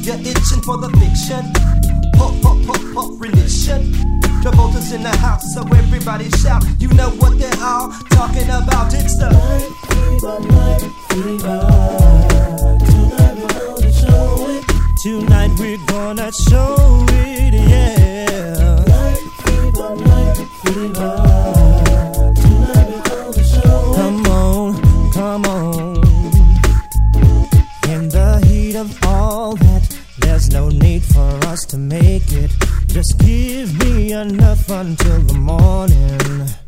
You're itching for the fiction. Pop, religion. Travolta's in the house, so everybody shout. You know what they're all talking about. It's the night fever. Tonight we're gonna show it. Tonight we're gonna show it, yeah. Night fever. Tonight we're gonna show it. Come on. In the heat of all that, there's no need for us to make it. Just give me enough until the morning.